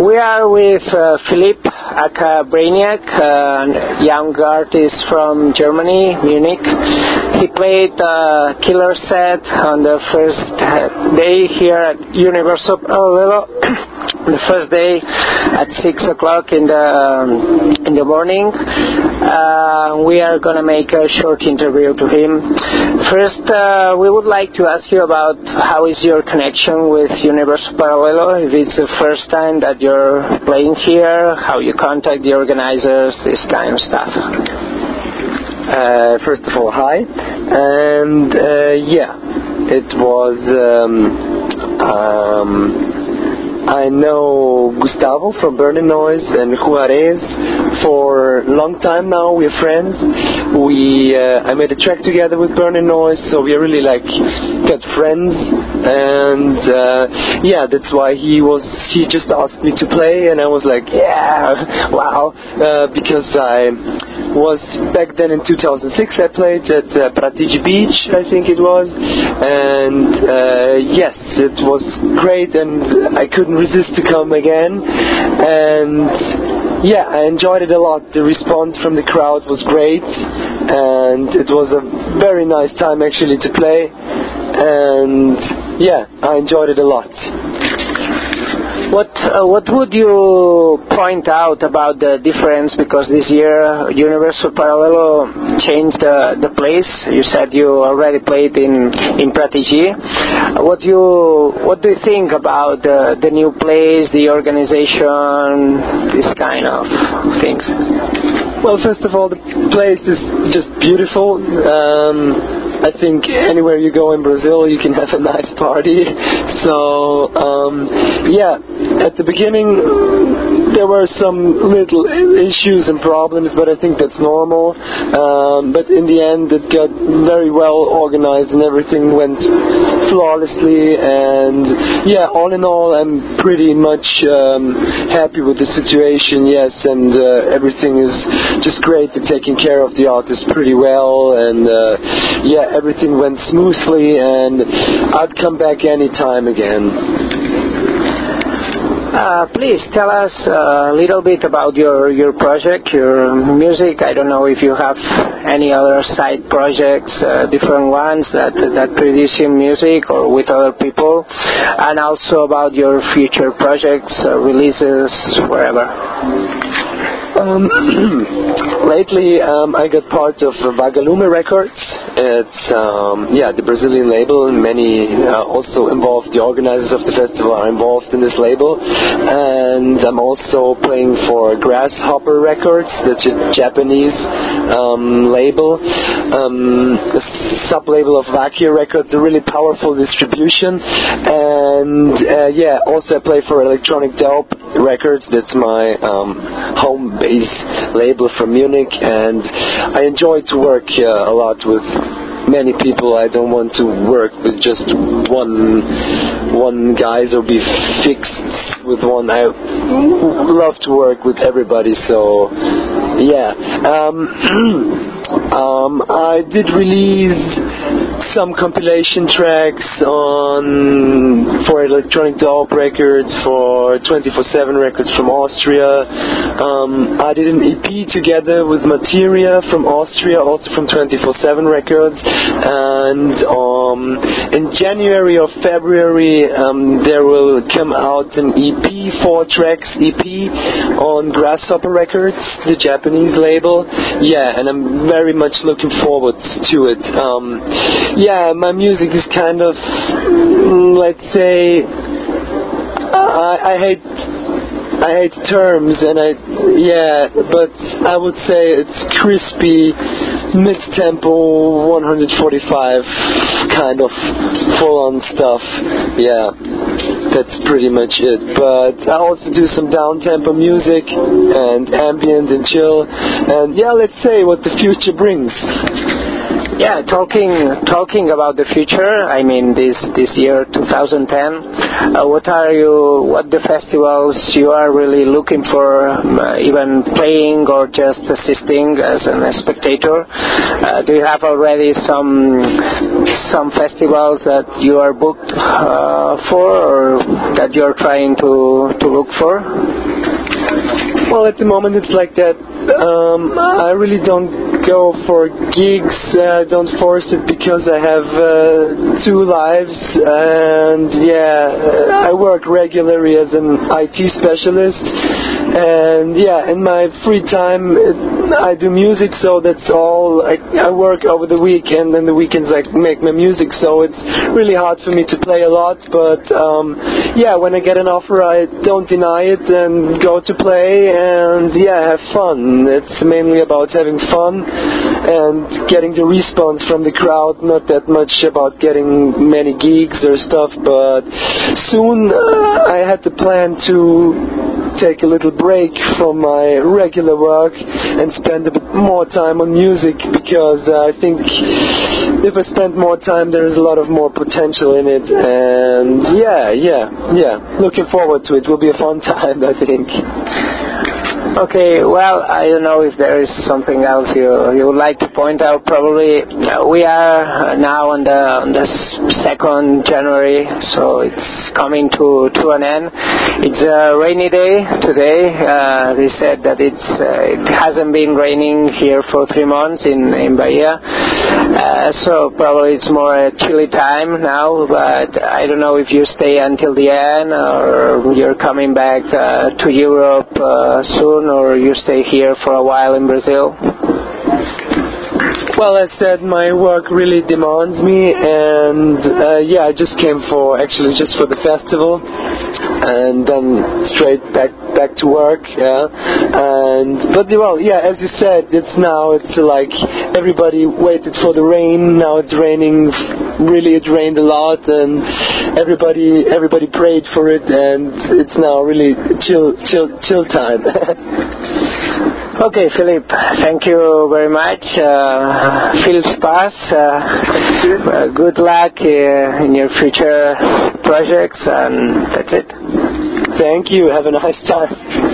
We are with Philipp aka Brainiac, a young artist from Germany, Munich. He played Killer Set on the first day here at Universal Parallelo. The first day at 6 o'clock in the morning. We are going to make a short interview to him. First, we would like to ask you about how is your connection with Universal Parallelo, if it's the first time that you're playing here, how you contact the organizers, this kind of stuff. First of all, hi. And it was... I know Gustavo from Burning Noise and Juarez for a long time now. We're friends. I made a track together with Burning Noise, so we really got friends. And that's why he just asked me to play, and I was like, yeah, wow, because I was back then in 2006. I played at Pratigi Beach, I think it was, and yes, it was great, and I couldn't resist to come again, and I enjoyed it a lot. The response from the crowd was great, and it was a very nice time actually to play, and I enjoyed it a lot. What would you point out about the difference, because this year Universal Parallelo changed the place? You said you already played in Pratigi. What do you think about the new place, the organization, this kind of things? Well, first of all, the place is just beautiful. I think anywhere you go in Brazil, you can have a nice party. So, at the beginning, there were some little issues and problems, but I think that's normal. But in the end, it got very well organized and everything went flawlessly. And all in all, I'm pretty much happy with the situation, yes, and everything is just great. They're taking care of the artists pretty well, and everything went smoothly, and I'd come back anytime again. Please tell us a little bit about your project, your music. I don't know if you have any other side projects, different ones that produce your music or with other people, and also about your future projects, releases, wherever. Lately, I got part of Vagalume Records. It's the Brazilian label, and many also involved. The organizers of the festival are involved in this label, and I'm also playing for Grasshopper Records, that's a Japanese label, a sub-label of Vakia Records, a really powerful distribution, and also I play for Electronic Dope Records. That's my home base label from Munich, and I enjoy to work a lot with many people. I don't want to work with just one guys or be fixed with one. I love to work with everybody, so I did release some compilation tracks for Electronic Dope Records, for 24/7 Records from Austria. I did an EP together with Materia from Austria, also from 24/7 Records, and in January or February there will come out an EP, 4 tracks EP on Grasshopper Records, the Japanese label. And I'm very much looking forward to it. My music is kind of, let's say, I hate terms, and but I would say it's crispy, mid-tempo, 145 kind of full-on stuff. That's pretty much it. But I also do some down-tempo music and ambient and chill, and let's say what the future brings. Yeah, talking about the future. I mean, this year 2010. What the festivals you are really looking for, even playing or just assisting as a spectator? Do you have already some festivals that you are booked for, or that you are trying to look for? Well, at the moment it's like that. I really don't go for gigs. I don't force it because I have 2 lives, and I work regularly as an IT specialist. And in my free time I do music, so that's all. I work over the weekend, and the weekends I make my music, so it's really hard for me to play a lot. But when I get an offer, I don't deny it and go to play and have fun. It's mainly about having fun and getting the response from the crowd, not that much about getting many gigs or stuff. But soon I had the plan to take a little break from my regular work and spend a bit more time on music, because I think if I spend more time there is a lot of more potential in it. And looking forward to it. Will be a fun time, I think. Okay, well, I don't know if there is something else you would like to point out. Probably we are now on the 2nd January, so it's coming to an end. It's a rainy day today. They said that it hasn't been raining here for 3 months in Bahia, so probably it's more a chilly time now. But I don't know if you stay until the end, or you're coming back to Europe soon, or you stay here for a while in Brazil? Well, as said, my work really demands me, and I just came just for the festival, and then straight back to work. As you said, it's like everybody waited for the rain. Now it's raining. Really, it rained a lot, and everybody prayed for it, and it's now really chill time. Okay, Philip, thank you very much. Viel Spaß. Good luck in your future projects, and that's it. Thank you. Have a nice time.